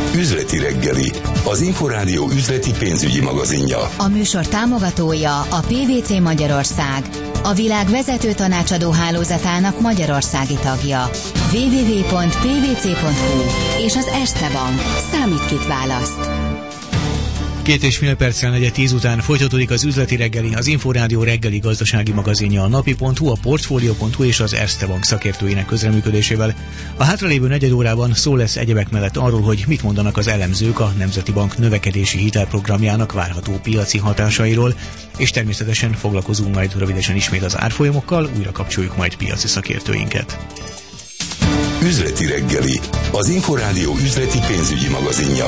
Üzleti reggeli, az Inforádió üzleti pénzügyi magazinja. A műsor támogatója a PwC Magyarország, a világ vezető tanácsadó hálózatának magyarországi tagja. www.pwc.hu és az Erste Bank. Számít, kit választ. 2,5 perccel 9:10 után folytatódik az üzleti reggeli, az Inforádió reggeli gazdasági magazinja, a napi.hu, a portfolio.hu és az Erste Bank szakértőinek közreműködésével. A hátralévő negyed órában szó lesz egyebek mellett arról, hogy mit mondanak az elemzők a Nemzeti Bank növekedési hitelprogramjának várható piaci hatásairól, és természetesen foglalkozunk majd rövidesen ismét az árfolyamokkal, újra kapcsoljuk majd piaci szakértőinket. Üzleti reggeli, az Inforádió üzleti pénzügyi magazinja.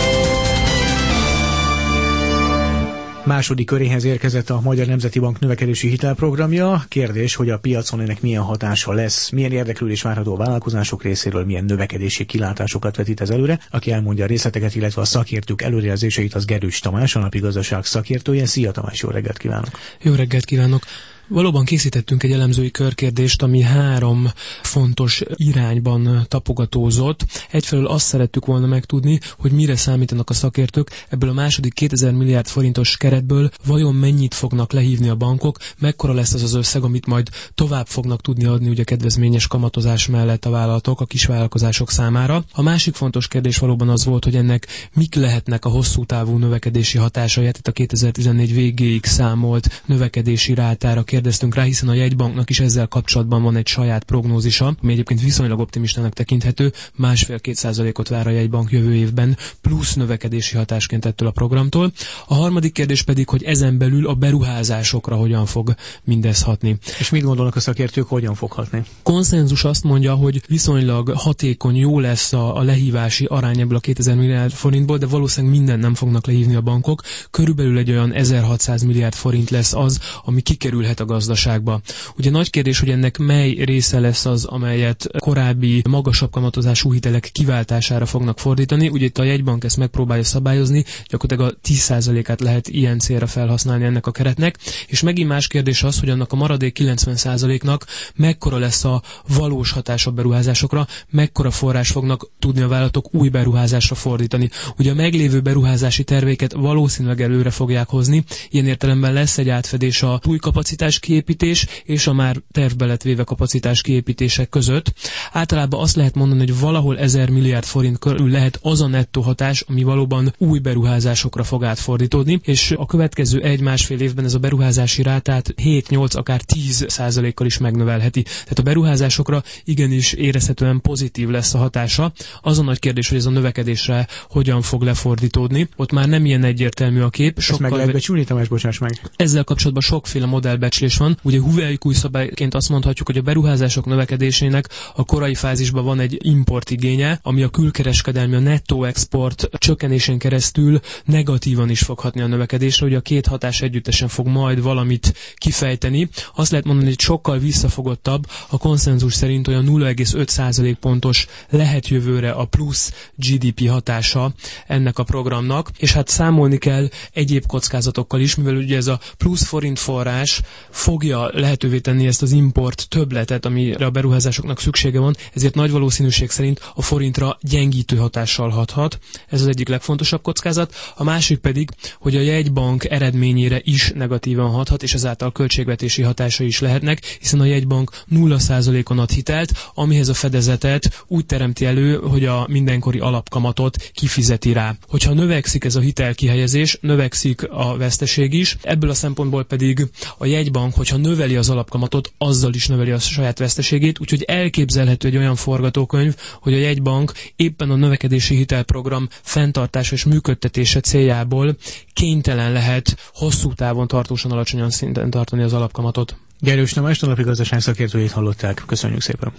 Második köréhez érkezett a Magyar Nemzeti Bank növekedési hitelprogramja. Kérdés, hogy a piacon ennek milyen hatása lesz, milyen érdeklődés várható a vállalkozások részéről, milyen növekedési kilátásokat vetít ez előre. Aki elmondja a részleteket, illetve a szakértők előrejelzéseit, az Gerős Tamás, a napi gazdaság szakértője. Szia Tamás, jó reggelt kívánok! Jó reggelt kívánok! Valóban készítettünk egy elemzői körkérdést, ami 3 fontos irányban tapogatózott. Egyfelől azt szerettük volna megtudni, hogy mire számítanak a szakértők ebből a második 2000 milliárd forintos keretből, vajon mennyit fognak lehívni a bankok, mekkora lesz az az összeg, amit majd tovább fognak tudni adni ugye kedvezményes kamatozás mellett a vállalatok, a kisvállalkozások számára. A másik fontos kérdés valóban az volt, hogy ennek mik lehetnek a hosszú távú növekedési hatásai, itt a 2014 végéig számolt növekedési rátára kérdeztünk rá, hiszen a jegybanknak is ezzel kapcsolatban van egy saját prognózisa, ami egyébként viszonylag optimistának tekinthető, 1,5-2%-ot vár a jegybank jövő évben, plusz növekedési hatásként ettől a programtól. A harmadik kérdés pedig, hogy ezen belül a beruházásokra hogyan fog mindez hatni. És mit gondolnak a szakértők, hogyan fog hatni? Konszenzus azt mondja, hogy viszonylag hatékony, jó lesz a lehívási arány ebből a 2000 milliárd forintból, de valószínűleg minden nem fognak lehívni a bankok. Körülbelül egy olyan 1600 milliárd forint lesz az, ami kikerülhet a gazdaságba. Ugye nagy kérdés, hogy ennek mely része lesz az, amelyet korábbi magasabb kamatozású hitelek kiváltására fognak fordítani. Ugye itt a jegybank ezt megpróbálja szabályozni, gyakorlatilag a 10%-át lehet ilyen célra felhasználni ennek a keretnek, és megint más kérdés az, hogy annak a maradék 90%-nak mekkora lesz a valós hatás a beruházásokra, mekkora forrás fognak tudni a vállalatok új beruházásra fordítani. Ugye a meglévő beruházási terveiket valószínűleg előre fogják hozni, ilyen értelemben lesz egy átfedés a új kapacitás kiépítés és a már tervbe lett véve kapacitás kiépítések között. Általában azt lehet mondani, hogy valahol 1000 milliárd forint körül lehet az a nettó hatás, ami valóban új beruházásokra fog átfordítódni, és a következő 1-1,5 évben ez a beruházási rátát 7-8, akár 10%-kal is megnövelheti. Tehát a beruházásokra igenis érezhetően pozitív lesz a hatása. Az a nagy kérdés, hogy ez a növekedésre hogyan fog lefordítódni. Ott már nem ilyen egyértelmű a kép. Ezt meg lehet becsülni, Tamás, bocsáss meg. Ezzel kapcsolatban sokféle modellbecslés van. Ugye Huvei szabályként azt mondhatjuk, hogy a beruházások növekedésének a korai fázisban van egy importigénye, ami a külkereskedelmi, a nettó export csökkenésén keresztül negatívan is fog hatni a növekedésre. Ugye a két hatás együttesen fog majd valamit kifejteni. Azt lehet mondani, hogy sokkal visszafogottabb, a konszenzus szerint olyan 0,5% pontos lehet jövőre a plusz GDP hatása ennek a programnak, és hát számolni kell egyéb kockázatokkal is, mivel ugye ez a plusz forint forrás fogja lehetővé tenni ezt az import többletet, amire a beruházásoknak szüksége van, ezért nagy valószínűség szerint a forintra gyengítő hatással hathat. Ez az egyik legfontosabb kockázat. A másik pedig, hogy a jegybank eredményére is negatívan hathat, és ezáltal költségvetési hatásai is lehetnek, hiszen a jegybank 0%-on ad hitelt, amihez a fedezetet úgy teremti elő, hogy a mindenkori alapkamatot kifizeti rá. Hogyha növekszik ez a hitelkihelyezés, növekszik a veszteség is, ebből a szempontból pedig a jegybank, hogyha növeli az alapkamatot, azzal is növeli a saját veszteségét, úgyhogy elképzelhető egy olyan forgatókönyv, hogy a jegybank éppen a növekedési hitelprogram fenntartása és működtetése céljából kénytelen lehet hosszú távon tartósan alacsonyan szinten tartani az alapkamatot. Gerős Tamás, a napi gazdaság szakértőjét hallották. Köszönjük szépen.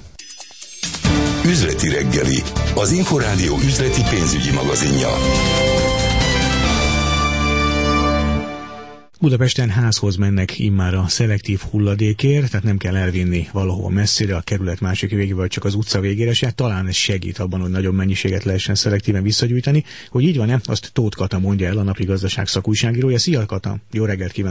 Üzleti reggeli, az Inforádió üzleti pénzügyi magazinja. Budapesten házhoz mennek immár a szelektív hulladékért, tehát nem kell elvinni valahova messzire a kerület másik végébe, vagy csak az utca végére se. Talán ez segít abban, hogy nagyobb mennyiséget lehessen szelektíven visszagyűjteni. Hogy így van-e, azt Tóth Kata mondja el, a napi gazdaság szakújságírója. Szia Kata, jó reggelt kívánok!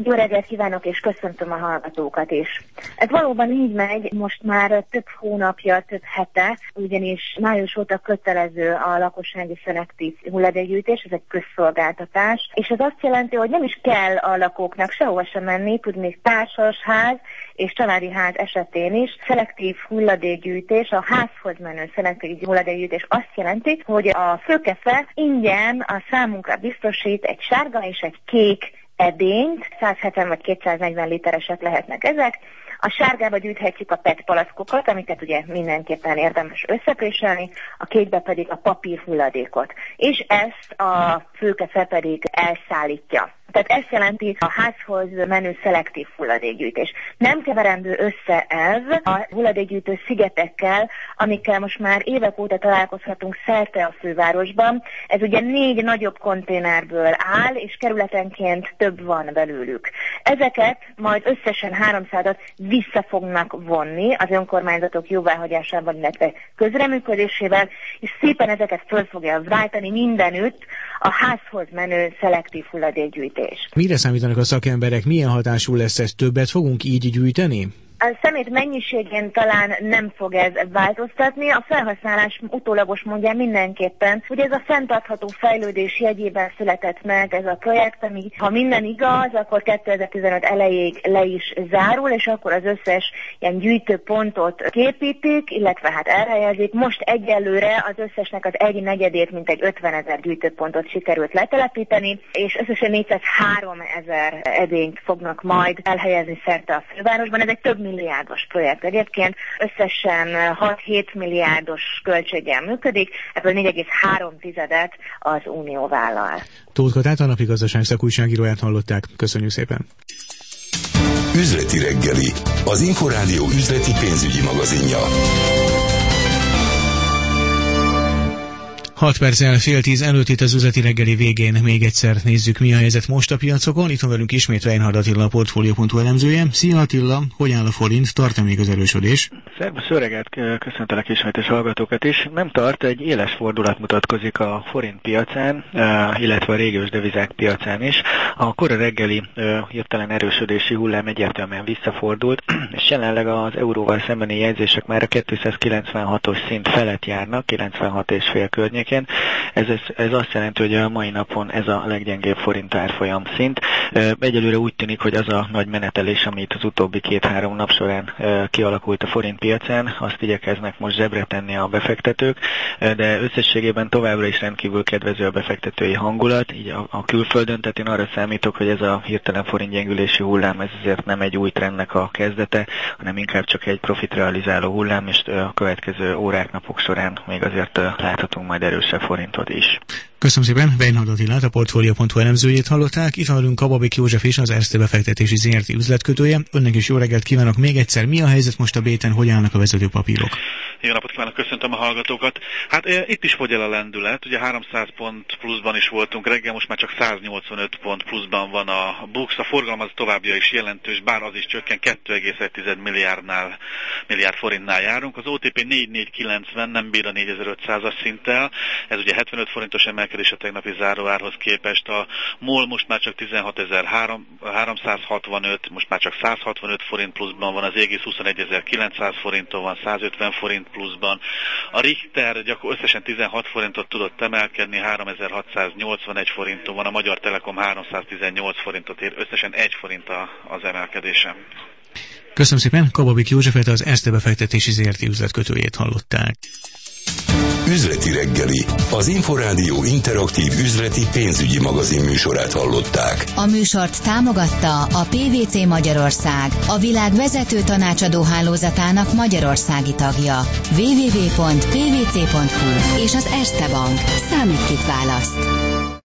Jó reggelt kívánok, és köszöntöm a hallgatókat is. Ez valóban így megy, most már több hónapja, több hete, ugyanis május óta kötelező a lakossági szelektív hulladékgyűjtés, ez egy közszolgáltatás, és ez azt jelenti, hogy nem is kell a lakóknak sehova sem menni, tudni társasház és családi ház esetén is. Szelektív hulladékgyűjtés, a házhoz menő szelektív hulladékgyűjtés azt jelenti, hogy a főkefe ingyen a számunkra biztosít egy sárga és egy kék edényt, 170 vagy 240 literesek lehetnek ezek. A sárgába gyűjthetjük a PET palaszkokat, amiket ugye mindenképpen érdemes összepréselni, a kékbe pedig a papír hulladékot. És ezt a főkefe pedig elszállítja. Tehát ez jelenti a házhoz menő szelektív hulladékgyűjtés. Nem keverendő össze ez a hulladékgyűjtő szigetekkel, amikkel most már évek óta találkozhatunk szerte a fővárosban. Ez ugye 4 nagyobb konténerből áll, és kerületenként több van belőlük. Ezeket majd összesen 300-at vissza fognak vonni az önkormányzatok jóváhagyásával, illetve közreműködésével, és szépen ezeket föl fogja váltani mindenütt a házhoz menő szelektív hulladékgyűjtés. Mire számítanak a szakemberek? Milyen hatású lesz ez? Többet fogunk így gyűjteni? A szemét mennyiségén talán nem fog ez változtatni, a felhasználás utólagos módján mindenképpen. Ugye ez a fenntartható fejlődés jegyében született meg ez a projekt, ami ha minden igaz, akkor 2015 elejéig le is zárul, és akkor az összes ilyen gyűjtőpontot képítik, illetve hát elhelyezik. Most egyelőre az összesnek az 1/4, mintegy 50 000 gyűjtőpontot sikerült letelepíteni, és összesen 403 000 edényt fognak majd elhelyezni szerte a fővárosban. Ez egy több milliárdos projekt egyébként, összesen 6-7 milliárdos költséggel működik, ebből 4,3 az Unió vállal. Tóth Katát, a Napi Gazdaság szakújságíróját hallották. Köszönjük szépen! Üzleti reggeli, az Inforádió üzleti pénzügyi magazinja. 6 perccel 9:30 előtt itt az üzleti reggeli végén még egyszer nézzük, mi a helyzet most a piacokon. Itt van velünk ismét Weinhard Attila, a Portfolio.hu elemzője. Szia Attila, hogy áll a forint? Tart-e még az erősödés? Szervusz, jó reggelt, köszöntelek ismétes hallgatókat is. Nem tart, egy éles fordulat mutatkozik a forint piacán, illetve a régiós devizák piacán is. A kora reggeli hirtelen erősödési hullám egyértelműen visszafordult, és jelenleg az euróval szembeni jegyzések már a 296-os szint felett járnak, 96,5 környékén. Ez azt jelenti, hogy a mai napon ez a leggyengébb forint árfolyam szint. Egyelőre úgy tűnik, hogy az a nagy menetelés, amit az utóbbi 2-3 nap során kialakult a forint piacán, azt igyekeznek most zsebre tenni a befektetők, de összességében továbbra is rendkívül kedvező a befektetői hangulat, így a külföldön, tehát én arra számítok, hogy ez a hirtelen forintgyengülési hullám, ez azért nem egy új trendnek a kezdete, hanem inkább csak egy profitrealizáló hullám, és a következő órák, napok során még azért láthatunk majd erősebb forintot is. Köszönöm szépen, Weinhard Attilát, a Portfolio.hu elemzőjét hallották. Itt van velünk Kababik József is, az Erste befektetési ZRT üzletkötője. Önnek is jó reggelt kívánok még egyszer. Mi a helyzet most a B-ten, hogy állnak a vezető papírok? Jó napot kívánok, köszöntöm a hallgatókat. Hát itt is fogy el a lendület, ugye 300 pont pluszban is voltunk reggel, most már csak 185 pont pluszban van a BUX. A forgalom az továbbja is jelentős, bár az is csökken, 2,1 milliárd forintnál járunk. Az OTP 4490 nem bír a 4500-as szinttel, ez ugye 75 forintos emelkedés a tegnapi záróárhoz képest. A MOL most már csak 16.365, most már csak 165 forint pluszban van, az Égis 21.900 forinton van, 150 forint pluszban. A Richter összesen 16 forintot tudott emelkedni, 3.681 forinton van, a Magyar Telekom 318 forintot ér, összesen 1 forint az emelkedése. Köszönöm szépen, Kababik Józsefet, az Erste befektetési ZRT üzletkötőjét hallották. Üzleti reggeli, az Inforádió interaktív üzleti pénzügyi magazin műsorát hallották. A műsort támogatta a PwC Magyarország, a világ vezető tanácsadó hálózatának magyarországi tagja. www.pwc.hu és az Erste Bank. Számít kit választ.